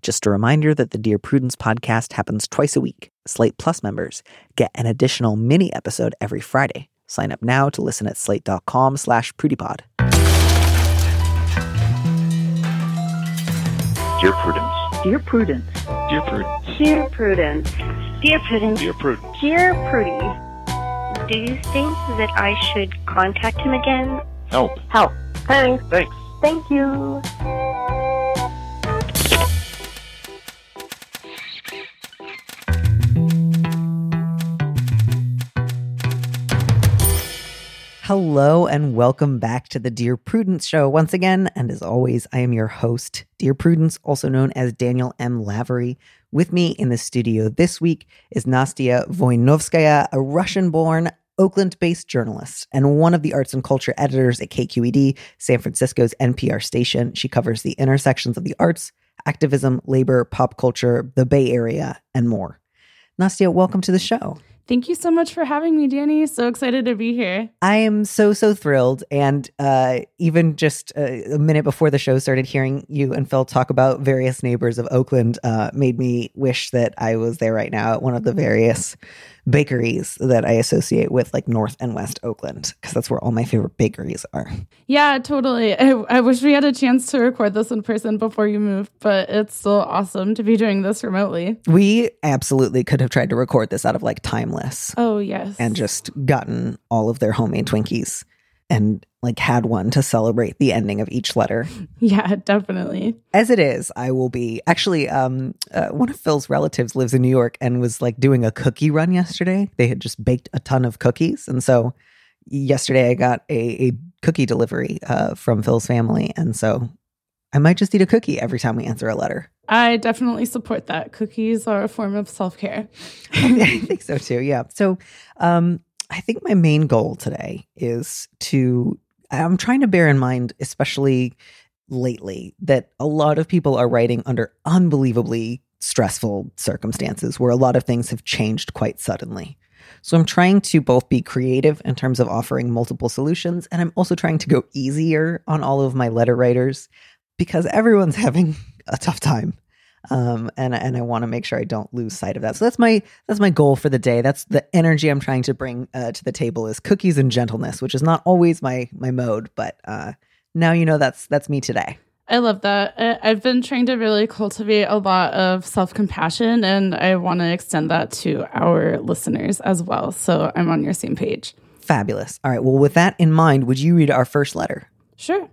Just a reminder that the Dear Prudence podcast happens twice a week. Slate Plus members get an additional mini episode every Friday. Sign up now to listen at slate.com/PrudyPod. Dear Prudence. Dear Prudence. Dear Prudence. Dear Prudence. Dear Prudence. Dear Prudence. Dear Prudy. Do you think that I should contact him again? Help. Help. Thanks. Thanks. Thank you. Hello and welcome back to the Dear Prudence show once again. And as always, I am your host, Dear Prudence, also known as Daniel M. Lavery. With me in the studio this week is Nastya Voinovskaya, a Russian-born, Oakland-based journalist and one of the arts and culture editors at KQED, San Francisco's NPR station. She covers the intersections of the arts, activism, labor, pop culture, the Bay Area, and more. Nastya, welcome to the show. Thank you so much for having me, Danny. So excited to be here. I am so thrilled. And even just a minute before the show started, hearing you and Phil talk about various neighbors of Oakland made me wish that I was there right now at one of the various bakeries that I associate with like North and West Oakland, because that's where all my favorite bakeries are. Yeah, totally. I wish we had a chance to record this in person before you moved, but it's still awesome to be doing this remotely. We absolutely could have tried to record this out of like Timeless. Oh, yes. And just gotten all of their homemade Twinkies and like had one to celebrate the ending of each letter. Yeah, definitely. As it is, I will be actually one of Phil's relatives lives in New York and was like doing a cookie run yesterday. They had just baked a ton of cookies. And so yesterday I got a cookie delivery from Phil's family. And so I might just eat a cookie every time we answer a letter. I definitely support that. Cookies are a form of self-care. I think so too. Yeah. So I think my main goal today is I'm trying to bear in mind, especially lately, that a lot of people are writing under unbelievably stressful circumstances where a lot of things have changed quite suddenly. So I'm trying to both be creative in terms of offering multiple solutions, and I'm also trying to go easier on all of my letter writers because everyone's having a tough time. And I want to make sure I don't lose sight of that. So that's my goal for the day. That's the energy I'm trying to bring to the table is cookies and gentleness, which is not always my mode, but now you know that's me today. I love that. I've been trying to really cultivate a lot of self-compassion, and I want to extend that to our listeners as well. So I'm on your same page. Fabulous. All right. Well, with that in mind, would you read our first letter? Sure.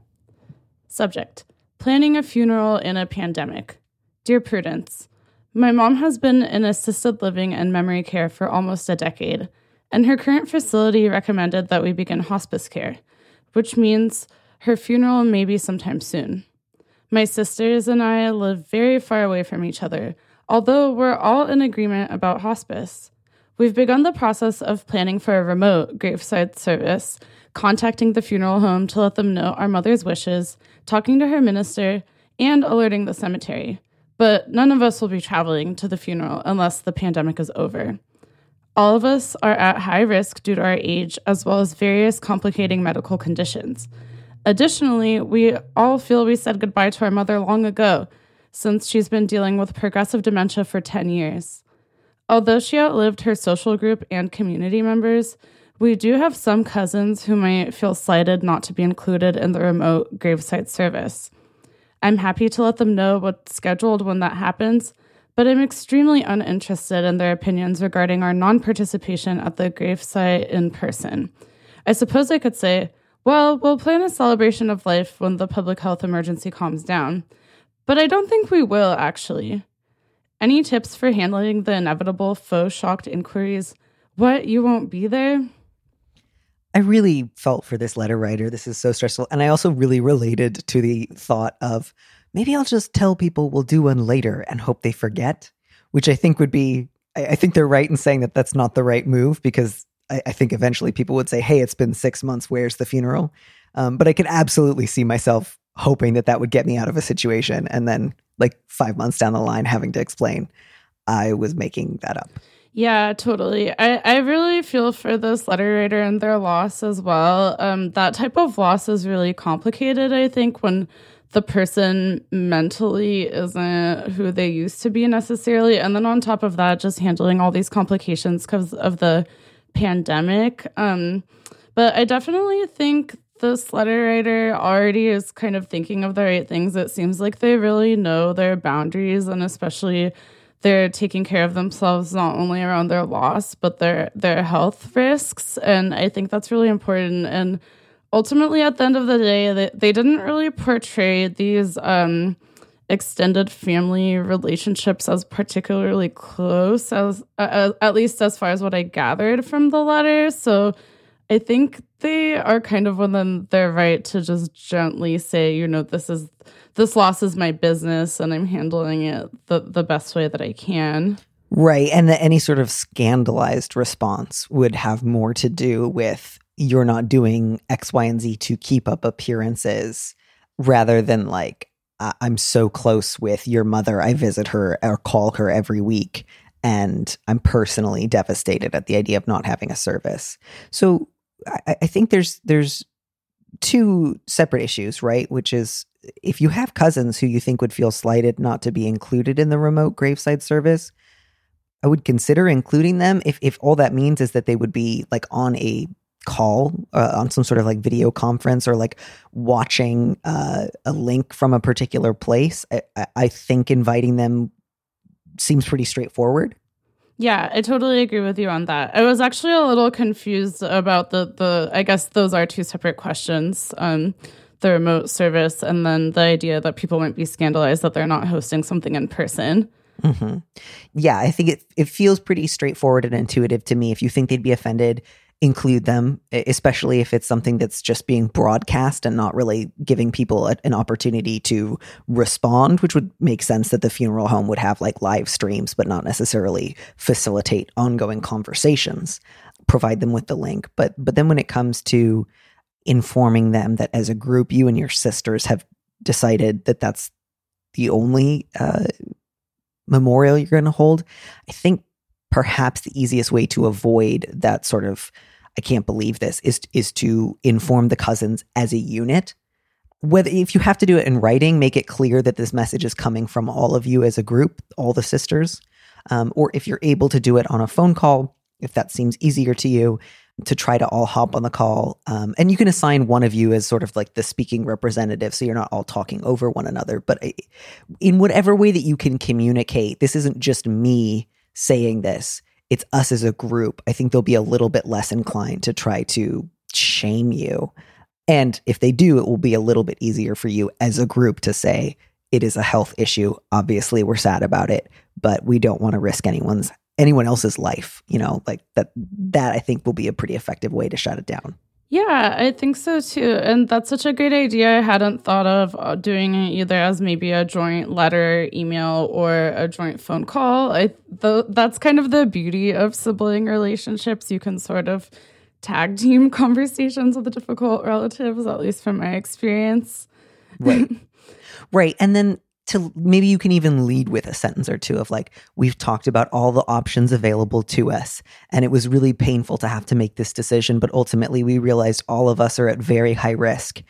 Subject: planning a funeral in a pandemic. Dear Prudence, my mom has been in assisted living and memory care for almost a decade, and her current facility recommended that we begin hospice care, which means her funeral may be sometime soon. My sisters and I live very far away from each other, although we're all in agreement about hospice. We've begun the process of planning for a remote graveside service, contacting the funeral home to let them know our mother's wishes, talking to her minister, and alerting the cemetery. But none of us will be traveling to the funeral unless the pandemic is over. All of us are at high risk due to our age, as well as various complicating medical conditions. Additionally, we all feel we said goodbye to our mother long ago, since she's been dealing with progressive dementia for 10 years. Although she outlived her social group and community members, we do have some cousins who might feel slighted not to be included in the remote graveside service. I'm happy to let them know what's scheduled when that happens, but I'm extremely uninterested in their opinions regarding our non-participation at the gravesite in person. I suppose I could say, well, we'll plan a celebration of life when the public health emergency calms down, but I don't think we will, actually. Any tips for handling the inevitable faux shocked inquiries? What, you won't be there? I really felt for this letter writer. This is so stressful. And I also really related to the thought of maybe I'll just tell people we'll do one later and hope they forget, which I think would be, I think they're right in saying that that's not the right move because I think eventually people would say, hey, it's been 6 months. Where's the funeral? But I could absolutely see myself hoping that would get me out of a situation. And then like 5 months down the line, having to explain I was making that up. Yeah, totally. I really feel for this letter writer and their loss as well. That type of loss is really complicated, I think, when the person mentally isn't who they used to be necessarily. And then on top of that, just handling all these complications because of the pandemic. But I definitely think this letter writer already is kind of thinking of the right things. It seems like they really know their boundaries, and especially they're taking care of themselves not only around their loss, but their health risks. And I think that's really important. And ultimately, at the end of the day, they didn't really portray these extended family relationships as particularly close, as at least as far as what I gathered from the letter. So I think they are kind of within their right to just gently say, you know, this loss is my business and I'm handling it the best way that I can. Right. And any sort of scandalized response would have more to do with you're not doing X, Y, and Z to keep up appearances rather than like, I'm so close with your mother, I visit her or call her every week, and I'm personally devastated at the idea of not having a service. So I think there's two separate issues, right? Which is if you have cousins who you think would feel slighted not to be included in the remote graveside service, I would consider including them if all that means is that they would be like on a call, on some sort of like video conference, or like watching a link from a particular place. I think inviting them seems pretty straightforward. Yeah, I totally agree with you on that. I was actually a little confused about the I guess those are two separate questions, the remote service and then the idea that people might be scandalized that they're not hosting something in person. Mm-hmm. Yeah, I think it feels pretty straightforward and intuitive to me. If you think they'd be offended, include them, especially if it's something that's just being broadcast and not really giving people an opportunity to respond, which would make sense that the funeral home would have like live streams, but not necessarily facilitate ongoing conversations. Provide them with the link. But then when it comes to informing them that as a group, you and your sisters have decided that that's the only memorial you're going to hold, I think perhaps the easiest way to avoid that sort of, I can't believe this, is to inform the cousins as a unit. Whether if you have to do it in writing, make it clear that this message is coming from all of you as a group, all the sisters. Or if you're able to do it on a phone call, if that seems easier to you, to try to all hop on the call. And you can assign one of you as sort of like the speaking representative, so you're not all talking over one another. But in whatever way that you can communicate, this isn't just me saying this, it's us as a group. I think they'll be a little bit less inclined to try to shame you. And if they do, it will be a little bit easier for you as a group to say, it is a health issue. Obviously, we're sad about it, but we don't want to risk anyone else's life. You know, like that I think will be a pretty effective way to shut it down. Yeah, I think so too. And that's such a great idea. I hadn't thought of doing it either as maybe a joint letter, email, or a joint phone call. That's kind of the beauty of sibling relationships. You can sort of tag team conversations with the difficult relatives, at least from my experience. Right. Right. And then maybe you can even lead with a sentence or two of like, we've talked about all the options available to us, and it was really painful to have to make this decision, but ultimately we realized all of us are at very high risk,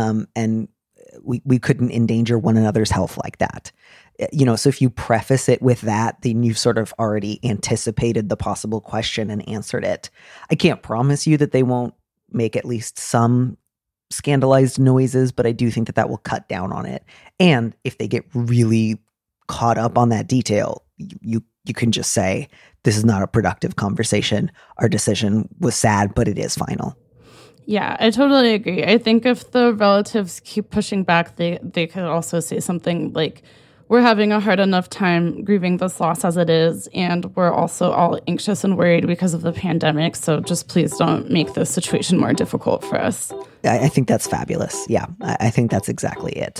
and we couldn't endanger one another's health like that. You know, so if you preface it with that, then you've sort of already anticipated the possible question and answered it. I can't promise you that they won't make at least some scandalized noises, but I do think that will cut down on it. And if they get really caught up on that detail, you can just say, this is not a productive conversation. Our decision was sad, but it is final. Yeah, I totally agree. I think if the relatives keep pushing back, they could also say something like, we're having a hard enough time grieving this loss as it is, and we're also all anxious and worried because of the pandemic, so just please don't make this situation more difficult for us. I think that's fabulous. Yeah, I think that's exactly it.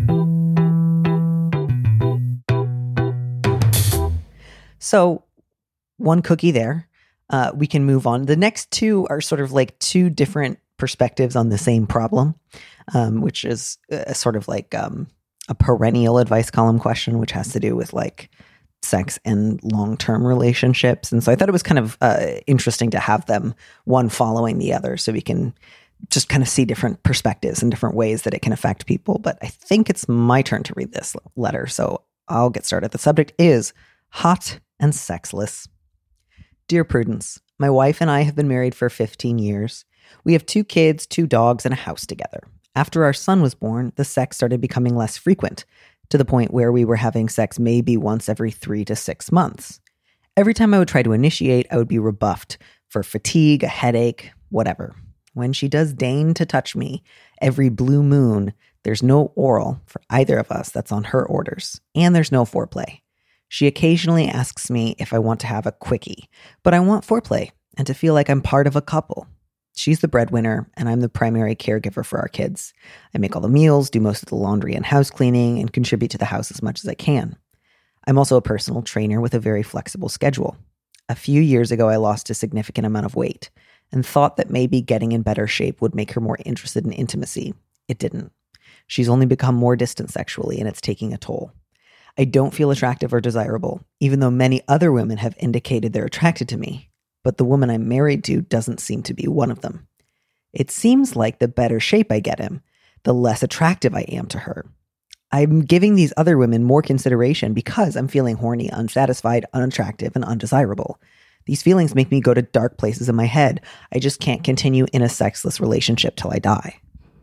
So, one cookie there. We can move on. The next two are sort of like two different perspectives on the same problem, which is sort of like a perennial advice column question, which has to do with like sex and long-term relationships. And so I thought it was kind of interesting to have them one following the other, so we can just kind of see different perspectives and different ways that it can affect people. But I think it's my turn to read this letter, so I'll get started. The subject is hot and sexless. Dear Prudence, my wife and I have been married for 15 years. We have 2 kids, 2 dogs, and a house together. After our son was born, the sex started becoming less frequent, to the point where we were having sex maybe once every 3 to 6 months. Every time I would try to initiate, I would be rebuffed for fatigue, a headache, whatever. When she does deign to touch me, every blue moon, there's no oral for either of us that's on her orders, and there's no foreplay. She occasionally asks me if I want to have a quickie, but I want foreplay and to feel like I'm part of a couple. She's the breadwinner, and I'm the primary caregiver for our kids. I make all the meals, do most of the laundry and house cleaning, and contribute to the house as much as I can. I'm also a personal trainer with a very flexible schedule. A few years ago, I lost a significant amount of weight and thought that maybe getting in better shape would make her more interested in intimacy. It didn't. She's only become more distant sexually, and it's taking a toll. I don't feel attractive or desirable, even though many other women have indicated they're attracted to me. But the woman I'm married to doesn't seem to be one of them. It seems like the better shape I get in, the less attractive I am to her. I'm giving these other women more consideration because I'm feeling horny, unsatisfied, unattractive, and undesirable. These feelings make me go to dark places in my head. I just can't continue in a sexless relationship till I die.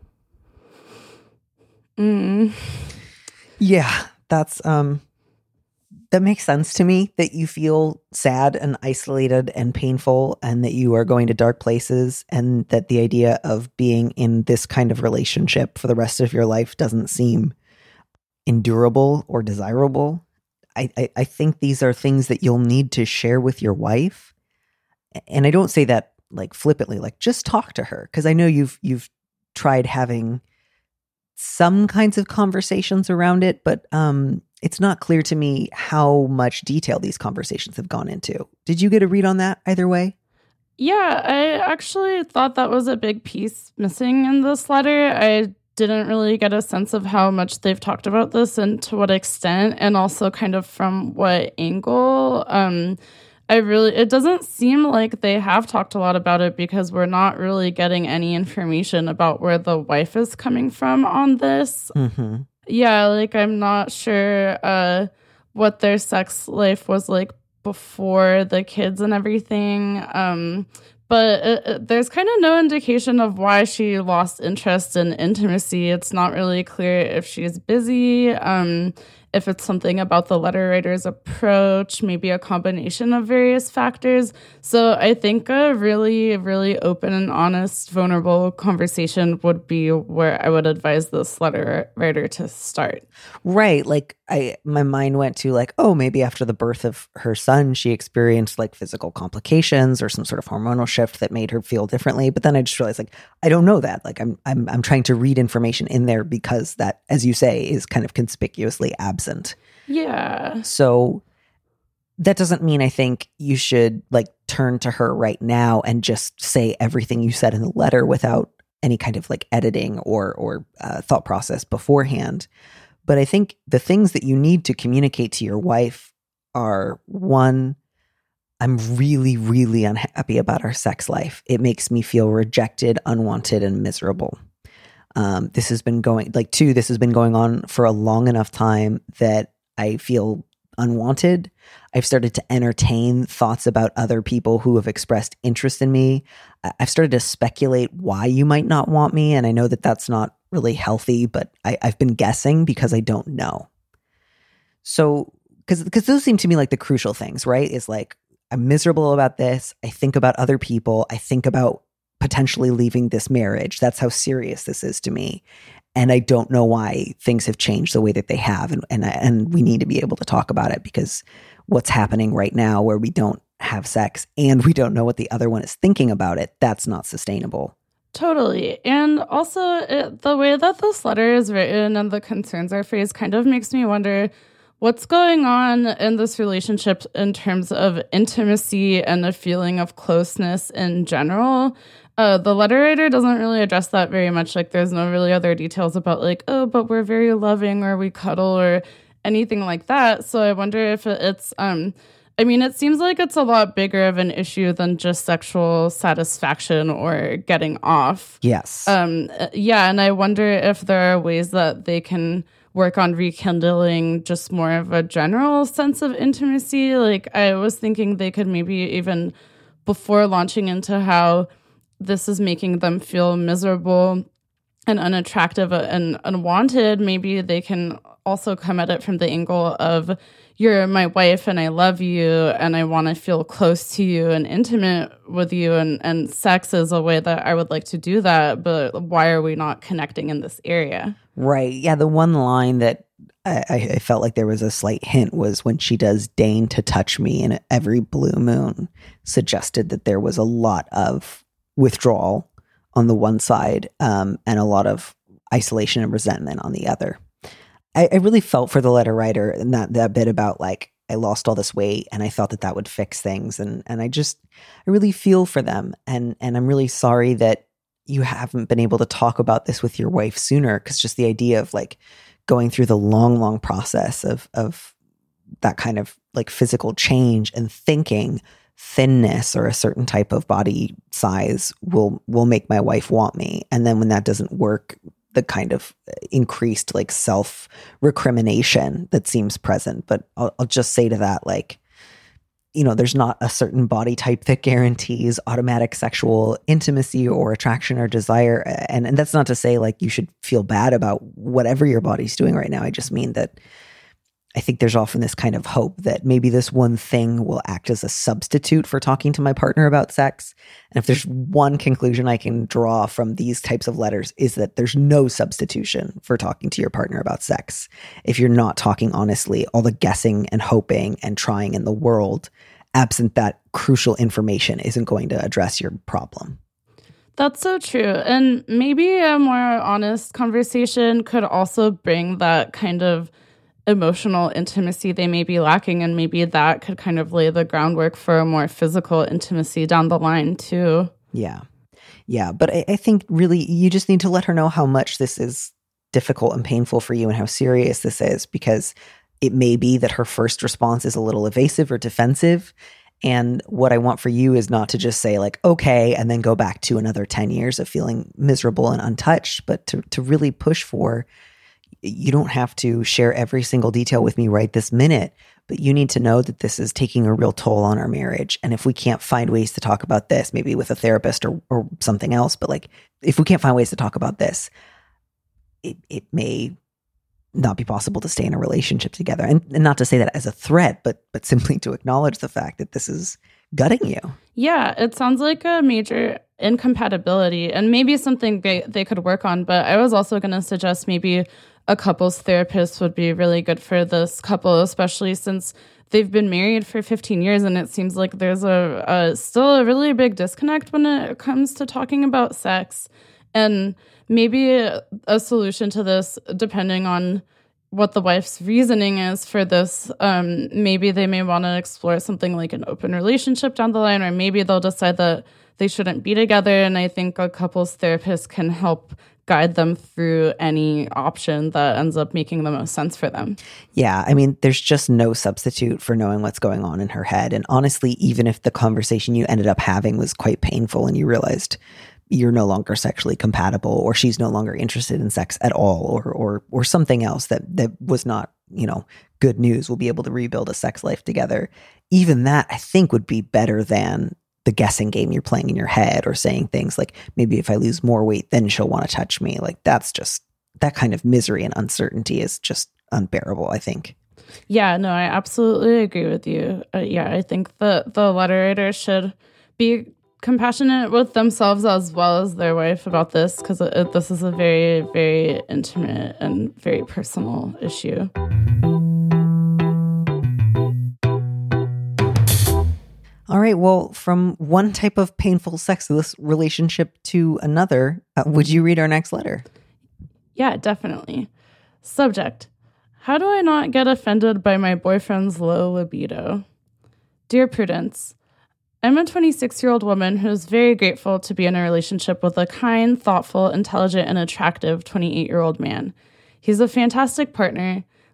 Yeah, that's that makes sense to me, that you feel sad and isolated and painful, and that you are going to dark places, and that the idea of being in this kind of relationship for the rest of your life doesn't seem endurable or desirable. I think these are things that you'll need to share with your wife. And I don't say that like flippantly, like just talk to her, because I know you've tried having some kinds of conversations around it, but it's not clear to me how much detail these conversations have gone into. Did you get a read on that either way? Yeah, I actually thought that was a big piece missing in this letter. I didn't really get a sense of how much they've talked about this and to what extent, and also kind of from what angle. It doesn't seem like they have talked a lot about it, because we're not really getting any information about where the wife is coming from on this. Mm-hmm. Yeah, like I'm not sure what their sex life was like before the kids and everything. But there's kind of no indication of why she lost interest in intimacy. It's not really clear if she's busy, if it's something about the letter writer's approach, maybe a combination of various factors. So I think a really, really open and honest, vulnerable conversation would be where I would advise this letter writer to start. Right. Like my mind went to like, oh, maybe after the birth of her son, she experienced like physical complications or some sort of hormonal shift that made her feel differently. But then I just realized like, I don't know that. Like I'm trying to read information in there because that, as you say, is kind of conspicuously absent. Yeah. So that doesn't mean I think you should like turn to her right now and just say everything you said in the letter without any kind of like editing or thought process beforehand. But I think the things that you need to communicate to your wife are, one, I'm really, really unhappy about our sex life. It makes me feel rejected, unwanted, and miserable. This has been going, like, 2, this has been going on for a long enough time that I feel unwanted. I've started to entertain thoughts about other people who have expressed interest in me. I've started to speculate why you might not want me. And I know that that's not really healthy, but I've been guessing because I don't know. So, because those seem to me like the crucial things, right? Is like, I'm miserable about this. I think about other people. I think about potentially leaving this marriage. That's how serious this is to me. And I don't know why things have changed the way that they have. And we need to be able to talk about it, because what's happening right now where we don't have sex and we don't know what the other one is thinking about it, that's not sustainable. Totally. And also the way that this letter is written and the concerns are phrased kind of makes me wonder what's going on in this relationship in terms of intimacy and a feeling of closeness in general. The letter writer doesn't really address that very much. Like, there's no really other details about like, oh, but we're very loving or we cuddle or anything like that. So I wonder if it's a I mean, it seems like it's a lot bigger of an issue than just sexual satisfaction or getting off. Yes. Yeah, and I wonder if there are ways that they can work on rekindling just more of a general sense of intimacy. Like, I was thinking they could maybe even, before launching into how this is making them feel miserable and unattractive and unwanted, maybe they can also come at it from the angle of, you're my wife and I love you and I want to feel close to you and intimate with you, and sex is a way that I would like to do that, but why are we not connecting in this area? Right. Yeah, the one line that I felt like there was a slight hint was when she does deign to touch me in every blue moon, suggested that there was a lot of withdrawal on the one side, and a lot of isolation and resentment on the other. I really felt for the letter writer and that bit about like, I lost all this weight and I thought that would fix things. And I really feel for them. And I'm really sorry that you haven't been able to talk about this with your wife sooner. Cause just the idea of like going through the long process of that kind of like physical change and thinking thinness or a certain type of body size will make my wife want me. And then when that doesn't work, the kind of increased like self-recrimination that seems present. But I'll just say to that, like, you know, there's not a certain body type that guarantees automatic sexual intimacy or attraction or desire. And that's not to say like you should feel bad about whatever your body's doing right now. I just mean that I think there's often this kind of hope that maybe this one thing will act as a substitute for talking to my partner about sex. And if there's one conclusion I can draw from these types of letters is that there's no substitution for talking to your partner about sex. If you're not talking honestly, all the guessing and hoping and trying in the world, absent that crucial information, isn't going to address your problem. That's so true. And maybe a more honest conversation could also bring that kind of emotional intimacy they may be lacking, and maybe that could kind of lay the groundwork for a more physical intimacy down the line too. Yeah. But I think really you just need to let her know how much this is difficult and painful for you and how serious this is, because it may be that her first response is a little evasive or defensive. And what I want for you is not to just say like, okay, and then go back to another 10 years of feeling miserable and untouched, but to really push for, you don't have to share every single detail with me right this minute, but you need to know that this is taking a real toll on our marriage. And if we can't find ways to talk about this, maybe with a therapist or something else, but like, if we can't find ways to talk about this, it may not be possible to stay in a relationship together. And not to say that as a threat, but simply to acknowledge the fact that this is gutting you. Yeah, it sounds like a major incompatibility and maybe something they could work on. But I was also going to suggest maybe a couples therapist would be really good for this couple, especially since they've been married for 15 years. And it seems like there's still a really big disconnect when it comes to talking about sex. And maybe a solution to this, depending on what the wife's reasoning is for this, maybe they may want to explore something like an open relationship down the line, or maybe they'll decide that they shouldn't be together. And I think a couples therapist can help guide them through any option that ends up making the most sense for them. Yeah, I mean, there's just no substitute for knowing what's going on in her head. And honestly, even if the conversation you ended up having was quite painful and you realized you're no longer sexually compatible, or she's no longer interested in sex at all, or something else that was not, good news, we'll be able to rebuild a sex life together. Even that, I think, would be better than the guessing game you're playing in your head, or saying things like, maybe if I lose more weight, then she'll want to touch me. Like, that's just, that kind of misery and uncertainty is just unbearable, I think. Yeah, no, I absolutely agree with you. I think the letter writer should be compassionate with themselves as well as their wife about this, because this is a very, very intimate and very personal issue. All right, well, from one type of painful sexless relationship to another, would you read our next letter? Yeah, definitely. Subject: how do I not get offended by my boyfriend's low libido? Dear Prudence, I'm a 26-year-old woman who is very grateful to be in a relationship with a kind, thoughtful, intelligent, and attractive 28-year-old man. He's a fantastic partner,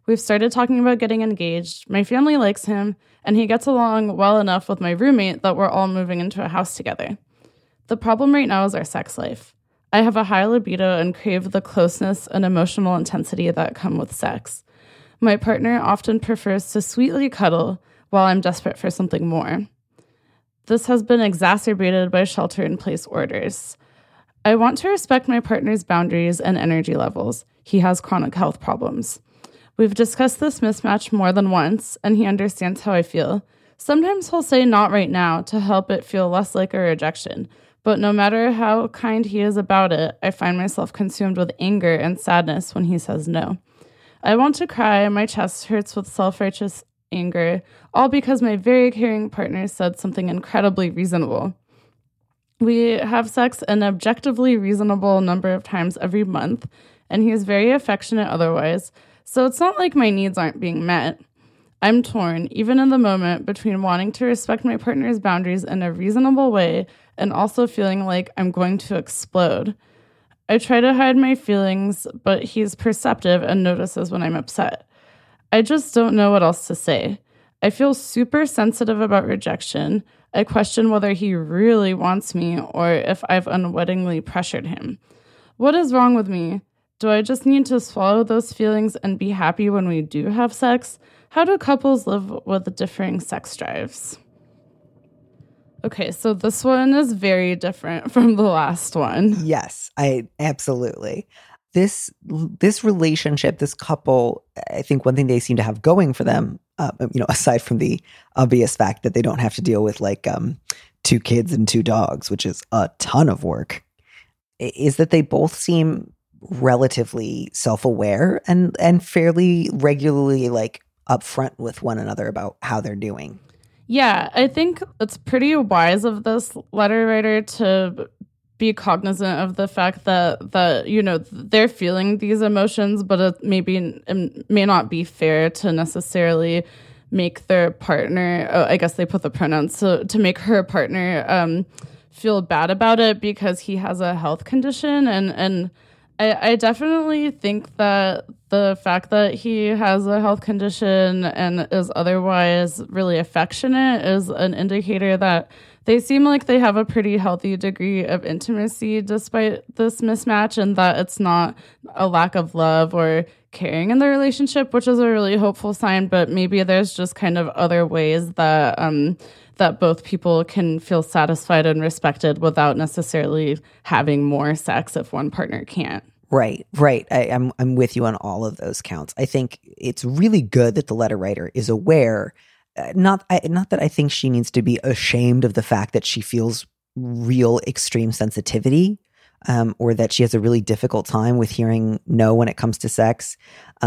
We've started talking about getting engaged. My family likes him, and he gets along well enough with my roommate that we're all moving into a house together. The problem right now is our sex life. I have a high libido and crave the closeness and emotional intensity that come with sex. My partner often prefers to sweetly cuddle while I'm desperate for something more. This has been exacerbated by shelter-in-place orders. I want to respect my partner's boundaries and energy levels. He has chronic health problems. We've discussed this mismatch more than once, and he understands how I feel. Sometimes he'll say not right now to help it feel less like a rejection, but no matter how kind he is about it, I find myself consumed with anger and sadness when he says no. I want to cry, my chest hurts with self-righteous anger, all because my very caring partner said something incredibly reasonable. We have sex an objectively reasonable number of times every month, and he is very affectionate otherwise, so it's not like my needs aren't being met. I'm torn, even in the moment, between wanting to respect my partner's boundaries in a reasonable way and also feeling like I'm going to explode. I try to hide my feelings, but he's perceptive and notices when I'm upset. I just don't know what else to say. I feel super sensitive about rejection. I question whether he really wants me or if I've unwittingly pressured him. What is wrong with me? Do I just need to swallow those feelings and be happy when we do have sex? How do couples live with differing sex drives? Okay, so this one is very different from the last one. Yes, I absolutely. This relationship, this couple, I think one thing they seem to have going for them, aside from the obvious fact that they don't have to deal with like 2 kids and 2 dogs, which is a ton of work, is that they both seem relatively self-aware and fairly regularly like upfront with one another about how they're doing. Yeah, I think it's pretty wise of this letter writer to be cognizant of the fact that they're feeling these emotions, but it may not be fair to necessarily make their partner, I guess they put the pronouns, to make her partner feel bad about it because he has a health condition. And I definitely think that the fact that he has a health condition and is otherwise really affectionate is an indicator that they seem like they have a pretty healthy degree of intimacy despite this mismatch, and that it's not a lack of love or caring in the relationship, which is a really hopeful sign. But maybe there's just kind of other ways that that both people can feel satisfied and respected without necessarily having more sex if one partner can't. Right. I'm with you on all of those counts. I think it's really good that the letter writer is aware. Not that I think she needs to be ashamed of the fact that she feels real extreme sensitivity, or that she has a really difficult time with hearing no when it comes to sex.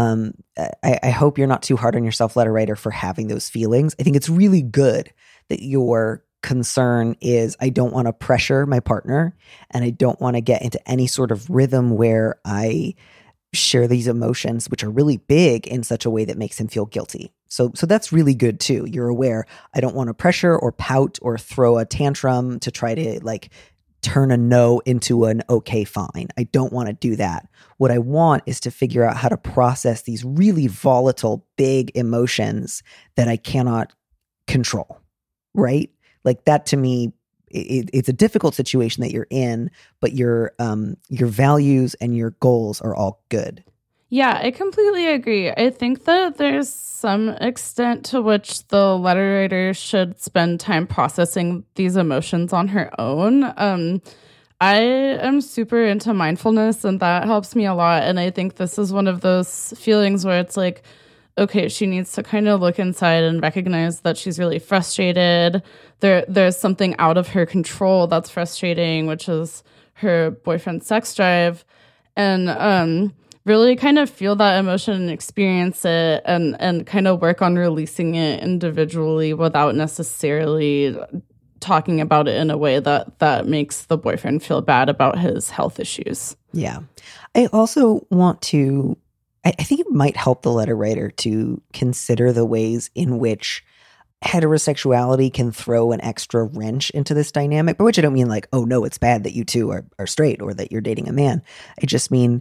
I hope you're not too hard on yourself, letter writer, for having those feelings. I think it's really good that your concern is, I don't want to pressure my partner and I don't want to get into any sort of rhythm where I share these emotions, which are really big, in such a way that makes him feel guilty. So that's really good too. You're aware, I don't want to pressure or pout or throw a tantrum to try to like turn a no into an okay, fine. I don't want to do that. What I want is to figure out how to process these really volatile, big emotions that I cannot control, right? Like that to me, it's a difficult situation that you're in, but your values and your goals are all good. Yeah, I completely agree. I think that there's some extent to which the letter writer should spend time processing these emotions on her own. I am super into mindfulness, and that helps me a lot. And I think this is one of those feelings where it's like, okay, she needs to kind of look inside and recognize that she's really frustrated. There's something out of her control that's frustrating, which is her boyfriend's sex drive. And really kind of feel that emotion and experience it, and kind of work on releasing it individually without necessarily talking about it in a way that makes the boyfriend feel bad about his health issues. Yeah. I also want to, I think it might help the letter writer to consider the ways in which heterosexuality can throw an extra wrench into this dynamic, by which I don't mean like, oh no, it's bad that you two are straight or that you're dating a man. I just mean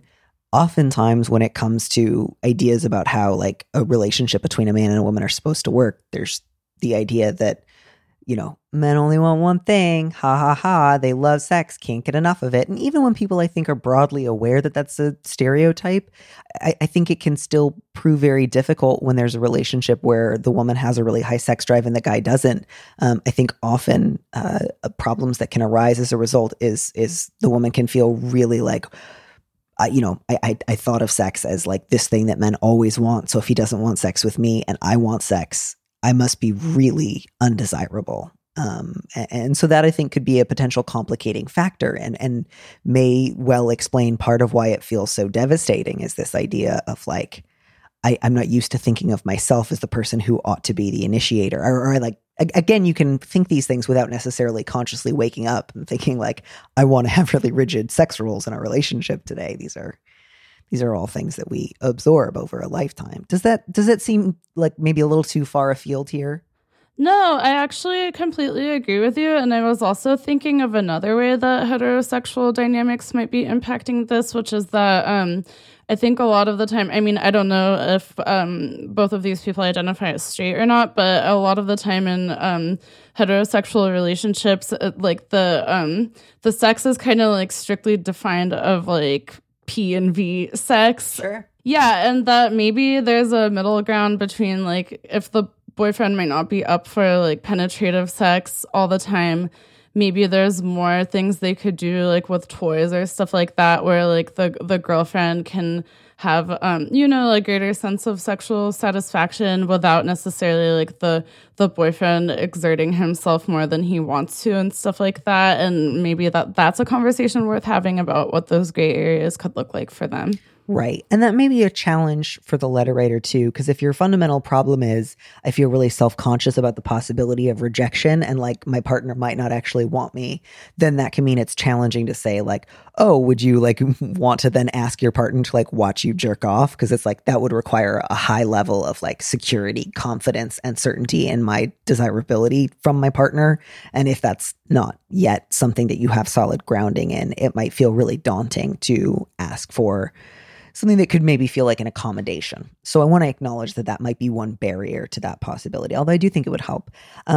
oftentimes when it comes to ideas about how like a relationship between a man and a woman are supposed to work, there's the idea that, you know, men only want one thing, ha ha ha, they love sex, can't get enough of it. And even when people I think are broadly aware that that's a stereotype, I think it can still prove very difficult when there's a relationship where the woman has a really high sex drive and the guy doesn't. I think often problems that can arise as a result is the woman can feel really like, I thought of sex as like this thing that men always want. So if he doesn't want sex with me and I want sex, I must be really undesirable. And so that I think could be a potential complicating factor and may well explain part of why it feels so devastating is this idea of like, I'm not used to thinking of myself as the person who ought to be the initiator. Or like, again, you can think these things without necessarily consciously waking up and thinking like, I want to have really rigid sex rules in our relationship today. These are all things that we absorb over a lifetime. Does that seem like maybe a little too far afield here? No, I actually completely agree with you. And I was also thinking of another way that heterosexual dynamics might be impacting this, which is that I think a lot of the time, I mean, I don't know if both of these people identify as straight or not, but a lot of the time in heterosexual relationships, like the sex is kind of like strictly defined of like P and V sex. Sure. Yeah, and that maybe there's a middle ground between like if the boyfriend might not be up for like penetrative sex all the time, maybe there's more things they could do like with toys or stuff like that where like the girlfriend can have like greater sense of sexual satisfaction without necessarily like the boyfriend exerting himself more than he wants to and stuff like that. And maybe that's a conversation worth having about what those gray areas could look like for them. Right. And that may be a challenge for the letter writer too, because if your fundamental problem is I feel really self-conscious about the possibility of rejection and like my partner might not actually want me, then that can mean it's challenging to say like, oh, would you like want to then ask your partner to like watch you jerk off? Because it's like that would require a high level of like security, confidence, and certainty in my desirability from my partner. And if that's not yet something that you have solid grounding in, it might feel really daunting to ask for something that could maybe feel like an accommodation. So I want to acknowledge that that might be one barrier to that possibility, although I do think it would help.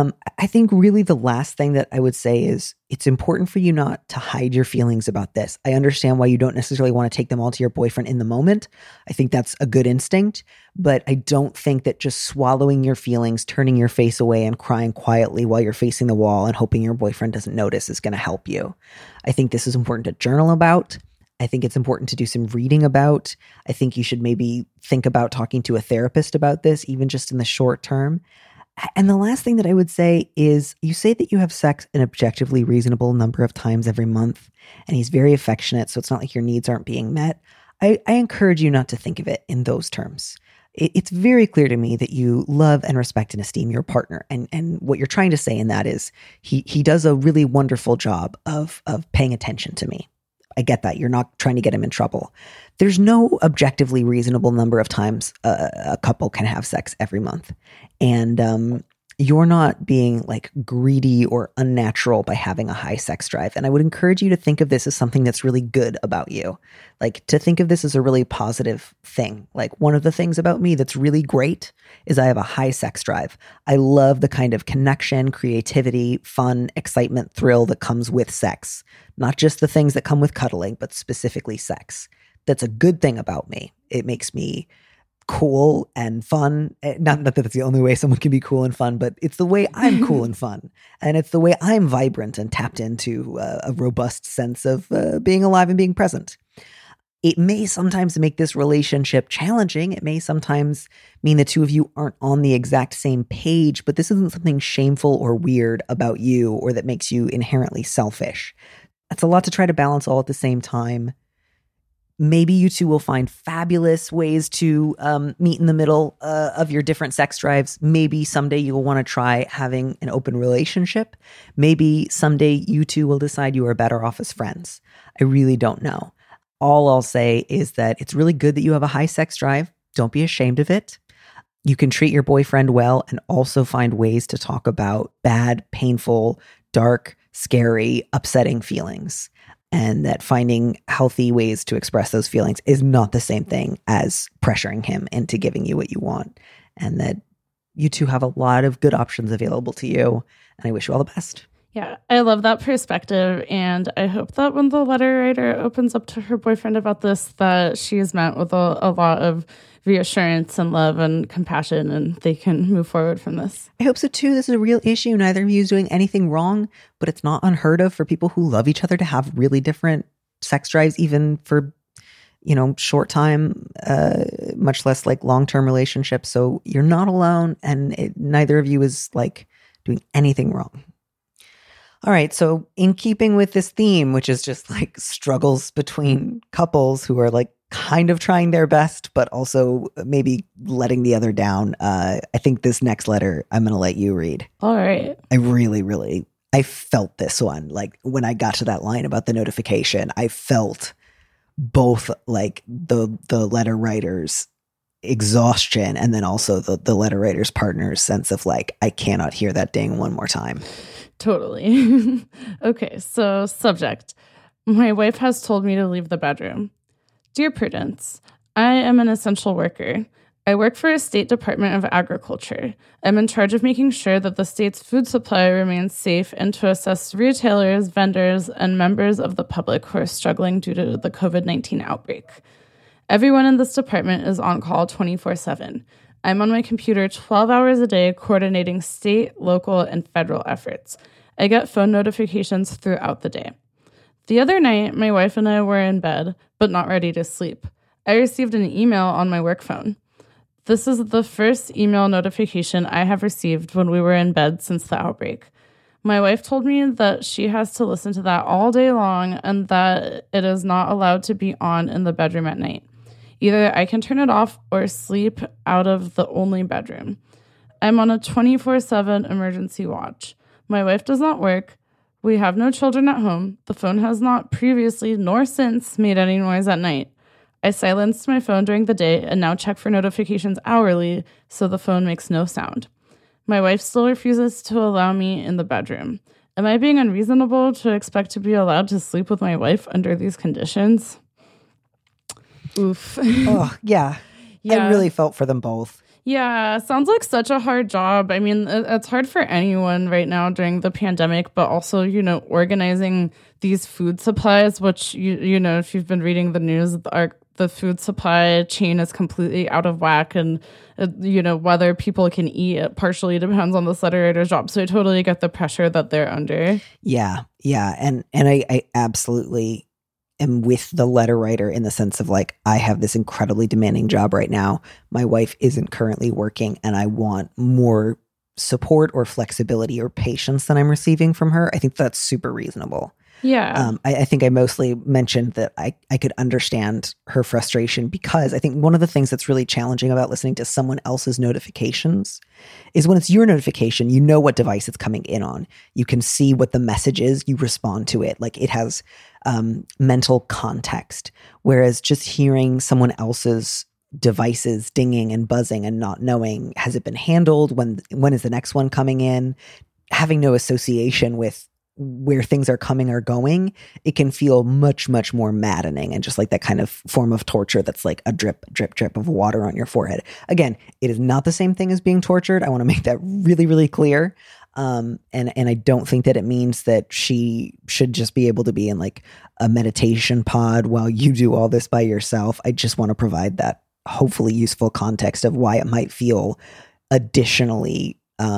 I think really the last thing that I would say is it's important for you not to hide your feelings about this. I understand why you don't necessarily want to take them all to your boyfriend in the moment. I think that's a good instinct, but I don't think that just swallowing your feelings, turning your face away and crying quietly while you're facing the wall and hoping your boyfriend doesn't notice is going to help you. I think this is important to journal about. I think it's important to do some reading about. I think you should maybe think about talking to a therapist about this, even just in the short term. And the last thing that I would say is you say that you have sex an objectively reasonable number of times every month, and he's very affectionate, so it's not like your needs aren't being met. I encourage you not to think of it in those terms. It's very clear to me that you love and respect and esteem your partner. And what you're trying to say in that is he does a really wonderful job of paying attention to me. I get that. You're not trying to get him in trouble. There's no objectively reasonable number of times a couple can have sex every month. And you're not being like greedy or unnatural by having a high sex drive. And I would encourage you to think of this as something that's really good about you. Like to think of this as a really positive thing. Like one of the things about me that's really great is I have a high sex drive. I love the kind of connection, creativity, fun, excitement, thrill that comes with sex. Not just the things that come with cuddling, but specifically sex. That's a good thing about me. It makes me cool and fun. Not that that's the only way someone can be cool and fun, but it's the way I'm cool and fun. And it's the way I'm vibrant and tapped into a robust sense of being alive and being present. It may sometimes make this relationship challenging. It may sometimes mean the two of you aren't on the exact same page, but this isn't something shameful or weird about you or that makes you inherently selfish. That's a lot to try to balance all at the same time. Maybe you two will find fabulous ways to meet in the middle of your different sex drives. Maybe someday you will want to try having an open relationship. Maybe someday you two will decide you are better off as friends. I really don't know. All I'll say is that it's really good that you have a high sex drive. Don't be ashamed of it. You can treat your boyfriend well and also find ways to talk about bad, painful, dark, scary, upsetting feelings. and that finding healthy ways to express those feelings is not the same thing as pressuring him into giving you what you want, and that you two have a lot of good options available to you. And I wish you all the best. Yeah, I love that perspective. And I hope that when the letter writer opens up to her boyfriend about this, that she is met with a lot of reassurance and love and compassion, and they can move forward from this. I hope so too. This is a real issue. Neither of you is doing anything wrong, but it's not unheard of for people who love each other to have really different sex drives, even for, short time, much less like long-term relationships. So you're not alone, and neither of you is like doing anything wrong. All right. So in keeping with this theme, which is just like struggles between couples who are like kind of trying their best, but also maybe letting the other down, I think this next letter I'm going to let you read. All right. I felt this one. Like when I got to that line about the notification, I felt both like the letter writer's exhaustion and then also the letter writer's partner's sense of like, I cannot hear that ding one more time. Totally. Okay, so subject. My wife has told me to leave the bedroom. Dear Prudence, I am an essential worker. I work for a state department of agriculture. I'm in charge of making sure that the state's food supply remains safe and to assess retailers, vendors, and members of the public who are struggling due to the COVID-19 outbreak. Everyone in this department is on call 24/7. I'm on my computer 12 hours a day coordinating state, local, and federal efforts. I get phone notifications throughout the day. The other night, my wife and I were in bed, but not ready to sleep. I received an email on my work phone. This is the first email notification I have received when we were in bed since the outbreak. My wife told me that she has to listen to that all day long and that it is not allowed to be on in the bedroom at night. Either I can turn it off or sleep out of the only bedroom. I'm on a 24/7 emergency watch. My wife does not work. We have no children at home. The phone has not previously nor since made any noise at night. I silenced my phone during the day and now check for notifications hourly so the phone makes no sound. My wife still refuses to allow me in the bedroom. Am I being unreasonable to expect to be allowed to sleep with my wife under these conditions? Oof. Oh, yeah. I really felt for them both. Yeah, sounds like such a hard job. I mean, it's hard for anyone right now during the pandemic, but also, organizing these food supplies, which, if you've been reading the news, the food supply chain is completely out of whack. And, whether people can eat, it partially depends on the letter writer's job. So I totally get the pressure that they're under. Yeah. And I absolutely am with the letter writer in the sense of like, I have this incredibly demanding job right now. My wife isn't currently working and I want more support or flexibility or patience than I'm receiving from her. I think that's super reasonable. Yeah. I think I mostly mentioned that I could understand her frustration because I think one of the things that's really challenging about listening to someone else's notifications is when it's your notification, you know what device it's coming in on. You can see what the message is. You respond to it. Like it has mental context. Whereas just hearing someone else's devices dinging and buzzing and not knowing, has it been handled? When is the next one coming in? Having no association with where things are coming or going, it can feel much, much more maddening and just like that kind of form of torture that's like a drip, drip, drip of water on your forehead. Again, it is not the same thing as being tortured. I want to make that really, really clear. And I don't think that it means that she should just be able to be in like a meditation pod while you do all this by yourself. I just want to provide that hopefully useful context of why it might feel additionally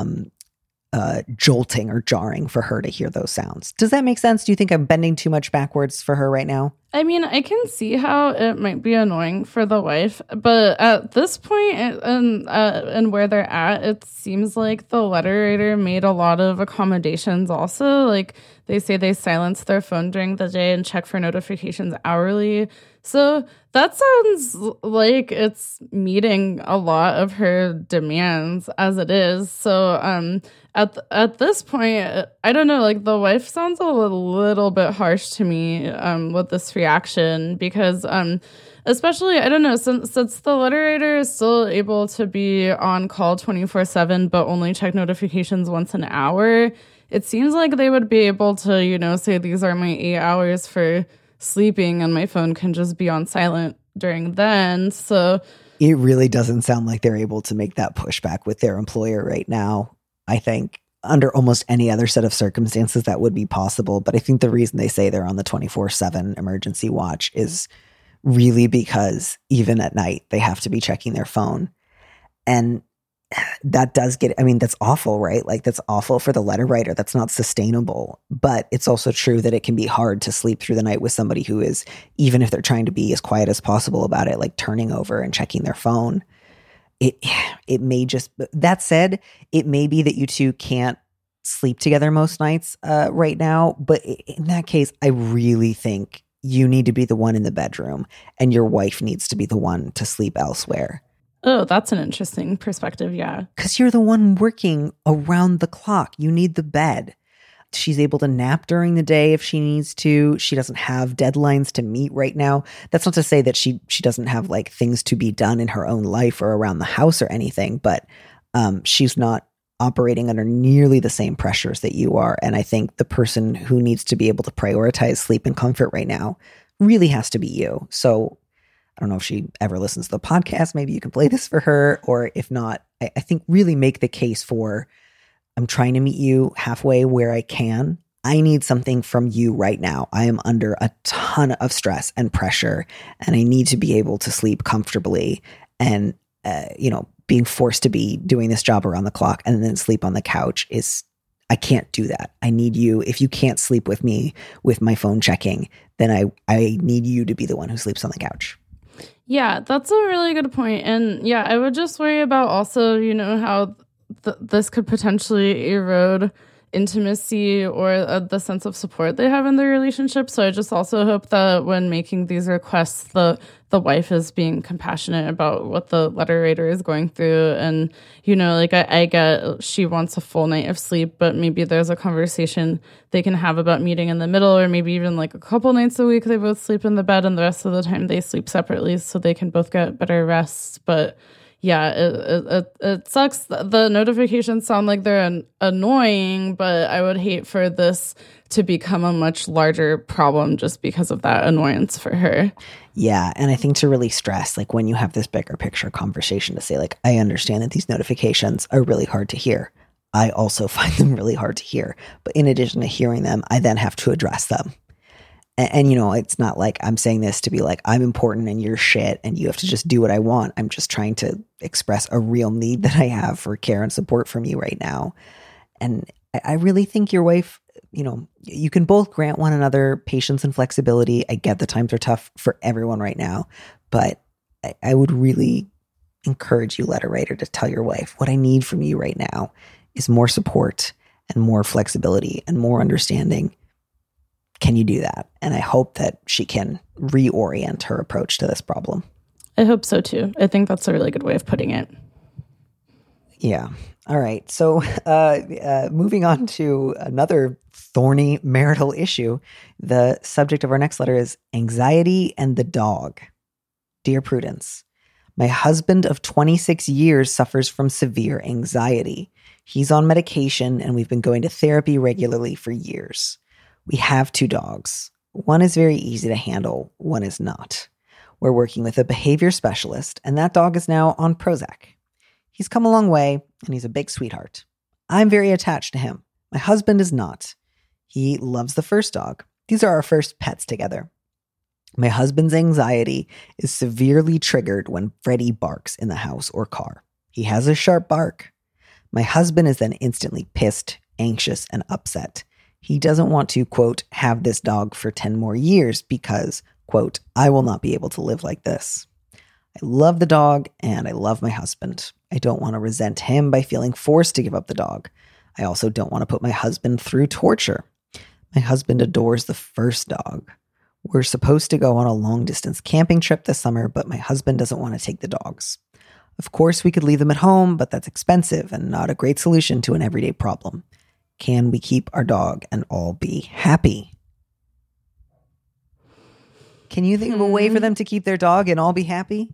jolting or jarring for her to hear those sounds. Does that make sense? Do you think I'm bending too much backwards for her right now? I mean, I can see how it might be annoying for the wife, but at this point and where they're at, it seems like the letter writer made a lot of accommodations also. Like they say they silence their phone during the day and check for notifications hourly. So that sounds like it's meeting a lot of her demands as it is. So at this point, I don't know, like the wife sounds a little bit harsh to me with this reaction because Especially, I don't know, since the letter writer is still able to be on call 24/7, but only check notifications once an hour, it seems like they would be able to, say these are my 8 hours for sleeping and my phone can just be on silent during then. So it really doesn't sound like they're able to make that pushback with their employer right now. I think under almost any other set of circumstances that would be possible. But I think the reason they say they're on the 24/7 emergency watch is really because even at night, they have to be checking their phone. And that does that's awful, right? Like, that's awful for the letter writer. That's not sustainable. But it's also true that it can be hard to sleep through the night with somebody who is, even if they're trying to be as quiet as possible about it, like turning over and checking their phone. It may just, that said, it may be that you two can't sleep together most nights right now. But in that case, I really think you need to be the one in the bedroom and your wife needs to be the one to sleep elsewhere. Oh, that's an interesting perspective, yeah. Because you're the one working around the clock. You need the bed. She's able to nap during the day if she needs to. She doesn't have deadlines to meet right now. That's not to say that she doesn't have like things to be done in her own life or around the house or anything, but she's not operating under nearly the same pressures that you are. And I think the person who needs to be able to prioritize sleep and comfort right now really has to be you. So I don't know if she ever listens to the podcast. Maybe you can play this for her. Or if not, I think really make the case for, I'm trying to meet you halfway where I can. I need something from you right now. I am under a ton of stress and pressure, and I need to be able to sleep comfortably. And, being forced to be doing this job around the clock and then sleep on the couch I can't do that. I need you. If you can't sleep with me with my phone checking, then I need you to be the one who sleeps on the couch. Yeah, that's a really good point. And yeah, I would just worry about also, how this could potentially erode intimacy or the sense of support they have in their relationship. So I just also hope that when making these requests, the wife is being compassionate about what the letter writer is going through. And, I get she wants a full night of sleep, but maybe there's a conversation they can have about meeting in the middle, or maybe even like a couple nights a week they both sleep in the bed and the rest of the time they sleep separately so they can both get better rest. But yeah, it sucks. The notifications sound like they're annoying, but I would hate for this to become a much larger problem just because of that annoyance for her. Yeah, and I think to really stress, like when you have this bigger picture conversation to say, like, I understand that these notifications are really hard to hear. I also find them really hard to hear. But in addition to hearing them, I then have to address them. And it's not like I'm saying this to be like, I'm important and you're shit and you have to just do what I want. I'm just trying to express a real need that I have for care and support from you right now. And I really think your wife, you can both grant one another patience and flexibility. I get the times are tough for everyone right now, but I would really encourage you, letter writer, to tell your wife, what I need from you right now is more support and more flexibility and more understanding. Can you do that? And I hope that she can reorient her approach to this problem. I hope so too. I think that's a really good way of putting it. Yeah. All right. So moving on to another thorny marital issue. The subject of our next letter is anxiety and the dog. Dear Prudence, my husband of 26 years suffers from severe anxiety. He's on medication and we've been going to therapy regularly for years. We have 2 dogs. One is very easy to handle, one is not. We're working with a behavior specialist, and that dog is now on Prozac. He's come a long way, and he's a big sweetheart. I'm very attached to him. My husband is not. He loves the first dog. These are our first pets together. My husband's anxiety is severely triggered when Freddie barks in the house or car. He has a sharp bark. My husband is then instantly pissed, anxious, and upset. He doesn't want to, quote, have this dog for 10 more years because, quote, I will not be able to live like this. I love the dog and I love my husband. I don't want to resent him by feeling forced to give up the dog. I also don't want to put my husband through torture. My husband adores the first dog. We're supposed to go on a long-distance camping trip this summer, but my husband doesn't want to take the dogs. Of course, we could leave them at home, but that's expensive and not a great solution to an everyday problem. Can we keep our dog and all be happy? Can you think of a way for them to keep their dog and all be happy?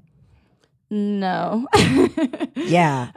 No. Yeah.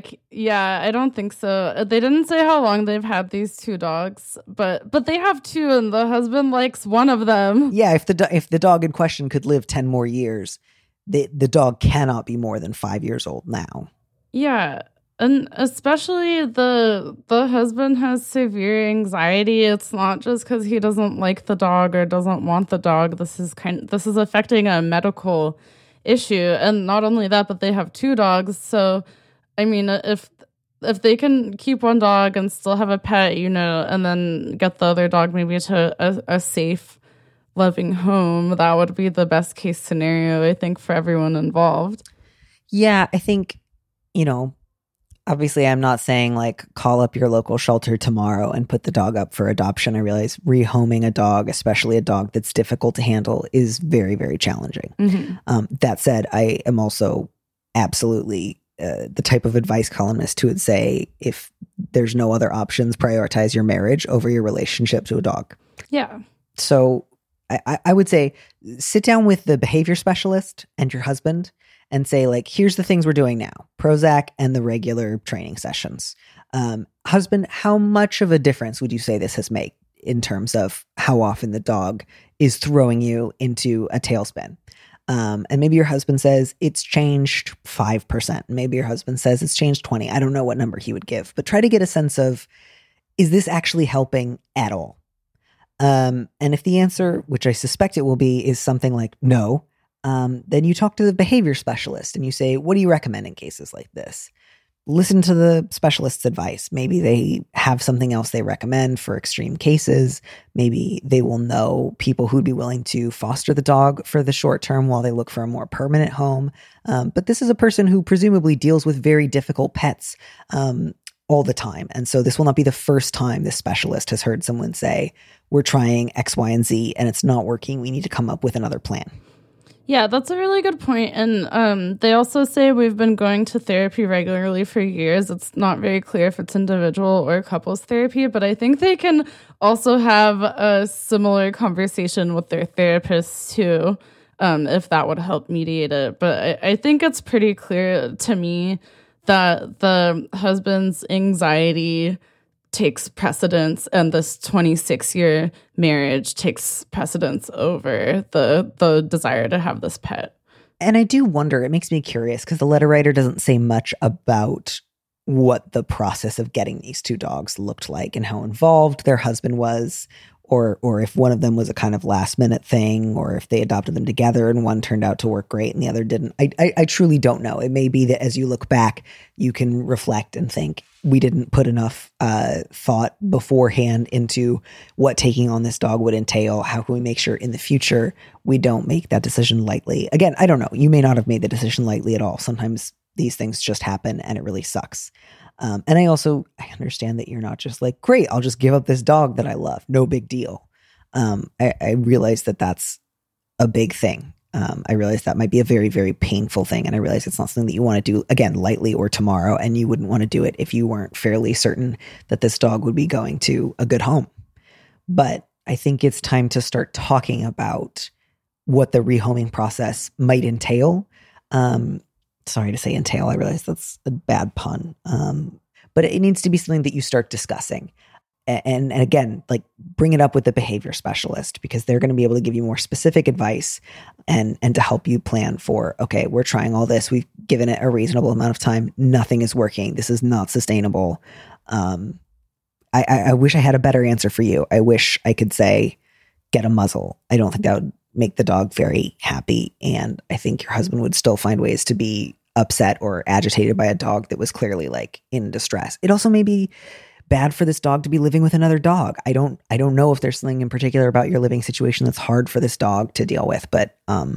I don't think so. They didn't say how long they've had these two dogs, but they have two, and the husband likes one of them. Yeah, if the dog in question could live 10 more years, the dog cannot be more than 5 years old now. Yeah. And especially the husband has severe anxiety. It's not just because he doesn't like the dog or doesn't want the dog. This is affecting a medical issue. And not only that, but they have two dogs. So, I mean, if they can keep one dog and still have a pet, and then get the other dog maybe to a safe, loving home, that would be the best case scenario, I think, for everyone involved. Yeah, I think, obviously I'm not saying like call up your local shelter tomorrow and put the dog up for adoption. I realize rehoming a dog, especially a dog that's difficult to handle, is very, very challenging. Mm-hmm. That said, I am also absolutely the type of advice columnist who would say, if there's no other options, prioritize your marriage over your relationship to a dog. Yeah. So I would say sit down with the behavior specialist and your husband and say, like, here's the things we're doing now: Prozac and the regular training sessions. Husband, how much of a difference would you say this has made in terms of how often the dog is throwing you into a tailspin? And maybe your husband says it's changed 5%. Maybe your husband says it's changed 20%. I don't know what number he would give, but try to get a sense of, is this actually helping at all? And if the answer, which I suspect it will be, is something like no, then you talk to the behavior specialist and you say, what do you recommend in cases like this? Listen to the specialist's advice. Maybe they have something else they recommend for extreme cases. Maybe they will know people who'd be willing to foster the dog for the short term while they look for a more permanent home. But this is a person who presumably deals with very difficult pets all the time. And so this will not be the first time this specialist has heard someone say, we're trying X, Y, and Z, and it's not working. We need to come up with another plan. Yeah, that's a really good point. And they also say we've been going to therapy regularly for years. It's not very clear if it's individual or couples therapy, but I think they can also have a similar conversation with their therapists too, if that would help mediate it. But I think it's pretty clear to me that the husband's anxiety takes precedence, and this 26-year marriage takes precedence over the desire to have this pet. And I do wonder, it makes me curious, because the letter writer doesn't say much about what the process of getting these two dogs looked like and how involved their husband was, or if one of them was a kind of last minute thing, or if they adopted them together and one turned out to work great and the other didn't. I truly don't know. It may be that as you look back, you can reflect and think, we didn't put enough thought beforehand into what taking on this dog would entail. How can we make sure in the future we don't make that decision lightly? Again, I don't know. You may not have made the decision lightly at all. Sometimes these things just happen and it really sucks. And I understand that you're not just like, great, I'll just give up this dog that I love. No big deal. I realize that that's a big thing. I realize that might be a very, very painful thing. And I realize it's not something that you want to do, again, lightly or tomorrow. And you wouldn't want to do it if you weren't fairly certain that this dog would be going to a good home. But I think it's time to start talking about what the rehoming process might entail. Sorry to say entail. I realize that's a bad pun. But it needs to be something that you start discussing. And again, like, bring it up with the behavior specialist, because they're going to be able to give you more specific advice and to help you plan for, okay, we're trying all this. We've given it a reasonable amount of time. Nothing is working. This is not sustainable. I wish I had a better answer for you. I wish I could say, get a muzzle. I don't think that would make the dog very happy. And I think your husband would still find ways to be upset or agitated by a dog that was clearly like in distress. It also may be bad for this dog to be living with another dog. I don't know if there's something in particular about your living situation that's hard for this dog to deal with, but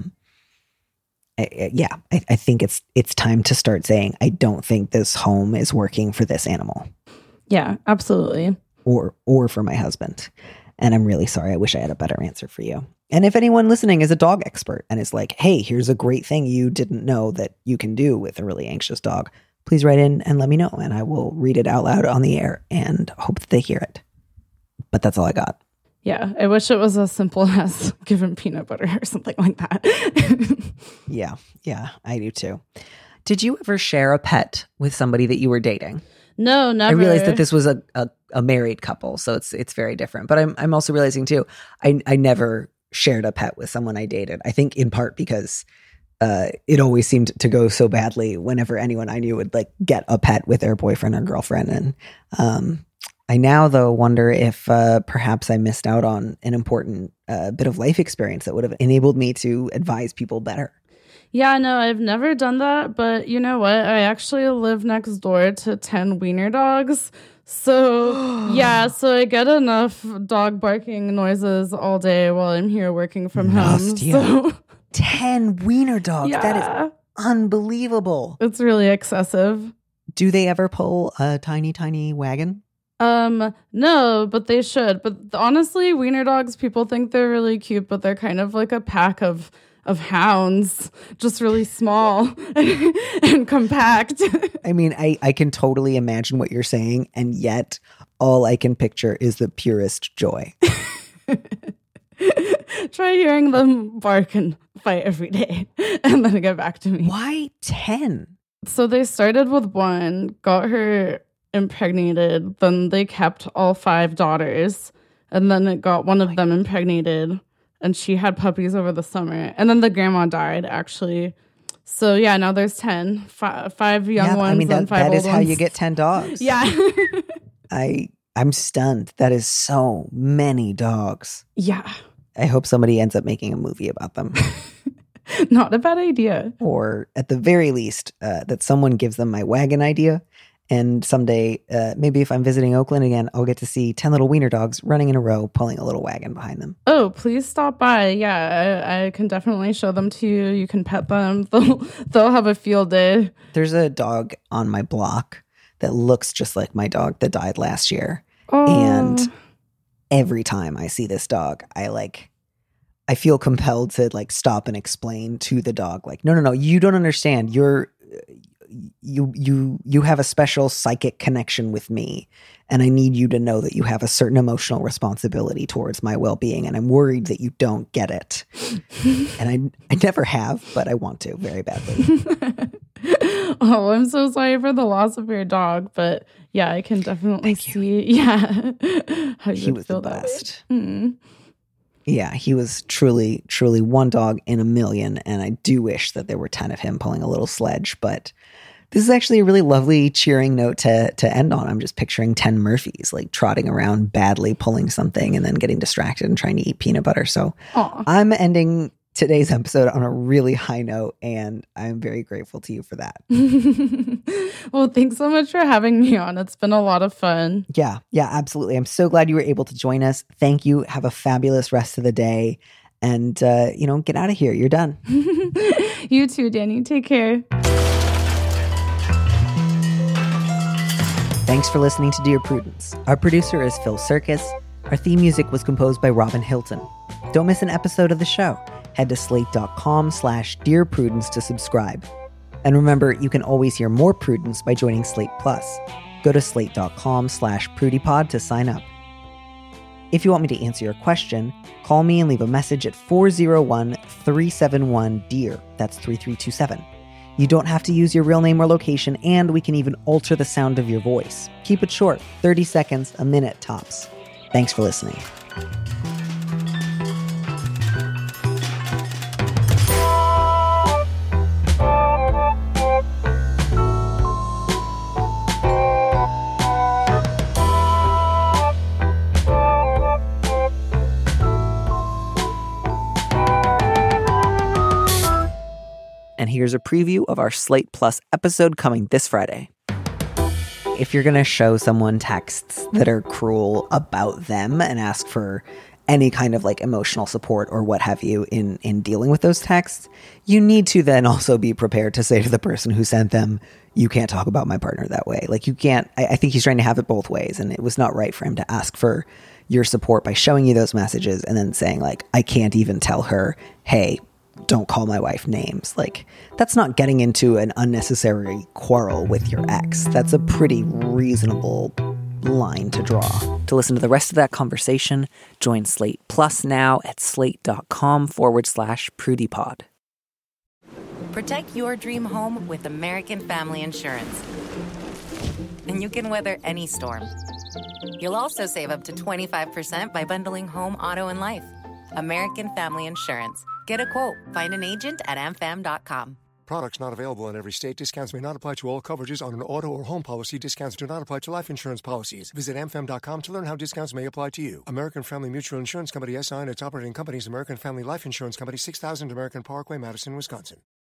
I think it's time to start saying, I don't think this home is working for this animal. Yeah, absolutely. Or for my husband. And I'm really sorry. I wish I had a better answer for you. And if anyone listening is a dog expert and is like, hey, here's a great thing you didn't know that you can do with a really anxious dog, please write in and let me know. And I will read it out loud on the air and hope that they hear it. But that's all I got. Yeah, I wish it was as simple as give him peanut butter or something like that. Yeah, I do too. Did you ever share a pet with somebody that you were dating? No, never. I realized that this was a married couple, so it's very different. But I'm also realizing too, I never shared a pet with someone I dated. I think in part because it always seemed to go so badly whenever anyone I knew would like get a pet with their boyfriend or girlfriend. And I now though wonder if perhaps I missed out on an important bit of life experience that would have enabled me to advise people better. Yeah, no, I've never done that, but you know what? I actually live next door to 10 wiener dogs. So, yeah, so I get enough dog barking noises all day while I'm here working from home. So 10 wiener dogs. Yeah. That is unbelievable. It's really excessive. Do they ever pull a tiny, tiny wagon? No, but they should. But honestly, wiener dogs, people think they're really cute, but they're kind of like a pack of hounds, just really small and compact. I mean, I can totally imagine what you're saying, and yet all I can picture is the purest joy. Try hearing them bark and fight every day and then get back to me. Why 10? So they started with one, got her impregnated, then they kept all 5 daughters, and then it got one of them impregnated. And she had puppies over the summer. And then the grandma died, actually. So, yeah, now there's 10. 5 young ones and 5 old ones. That is how you get 10 dogs. Yeah. I'm stunned. That is so many dogs. Yeah. I hope somebody ends up making a movie about them. Not a bad idea. Or at the very least, that someone gives them my wagon idea. And someday, maybe if I'm visiting Oakland again, I'll get to see 10 little wiener dogs running in a row, pulling a little wagon behind them. Oh, please stop by. Yeah, I can definitely show them to you. You can pet them. They'll have a field day. There's a dog on my block that looks just like my dog that died last year. Oh. And every time I see this dog, I feel compelled to like stop and explain to the dog, like, no, you don't understand. You have a special psychic connection with me, and I need you to know that you have a certain emotional responsibility towards my well-being, and I'm worried that you don't get it. And I never have, but I want to very badly. Oh, I'm so sorry for the loss of your dog, but yeah, I can definitely see how you would feel that way. Yeah, he was truly, truly one dog in a million, and I do wish that there were 10 of him pulling a little sledge, but this is actually a really lovely, cheering note to end on. I'm just picturing 10 Murphys, like trotting around badly, pulling something, and then getting distracted and trying to eat peanut butter. So I'm ending today's episode on a really high note, and I'm very grateful to you for that. Well, thanks so much for having me on. It's been a lot of fun. Yeah, absolutely. I'm so glad you were able to join us. Thank you. Have a fabulous rest of the day. And, get out of here. You're done. You too, Danny. Take care. Thanks for listening to Dear Prudence. Our producer is Phil Serkis. Our theme music was composed by Robin Hilton. Don't miss an episode of the show. Head to slate.com/Dear Prudence to subscribe. And remember, you can always hear more Prudence by joining Slate Plus. Go to slate.com/PrudyPod to sign up. If you want me to answer your question, call me and leave a message at 401-371-DEAR. That's 3327. You don't have to use your real name or location, and we can even alter the sound of your voice. Keep it short, 30 seconds, a minute tops. Thanks for listening. And here's a preview of our Slate Plus episode coming this Friday. If you're going to show someone texts that are cruel about them and ask for any kind of like emotional support or what have you in dealing with those texts, you need to then also be prepared to say to the person who sent them, you can't talk about my partner that way. Like you can't, I think he's trying to have it both ways, and it was not right for him to ask for your support by showing you those messages and then saying like, I can't even tell her, hey, don't call my wife names. Like, that's not getting into an unnecessary quarrel with your ex. That's a pretty reasonable line to draw. To listen to the rest of that conversation, join Slate Plus now at slate.com/PrudyPod. Protect your dream home with American Family Insurance. And you can weather any storm. You'll also save up to 25% by bundling home, auto, and life. American Family Insurance. Get a quote. Find an agent at amfam.com. Products not available in every state. Discounts may not apply to all coverages on an auto or home policy. Discounts do not apply to life insurance policies. Visit amfam.com to learn how discounts may apply to you. American Family Mutual Insurance Company, SI, and its operating companies, American Family Life Insurance Company, 6000 American Parkway, Madison, Wisconsin.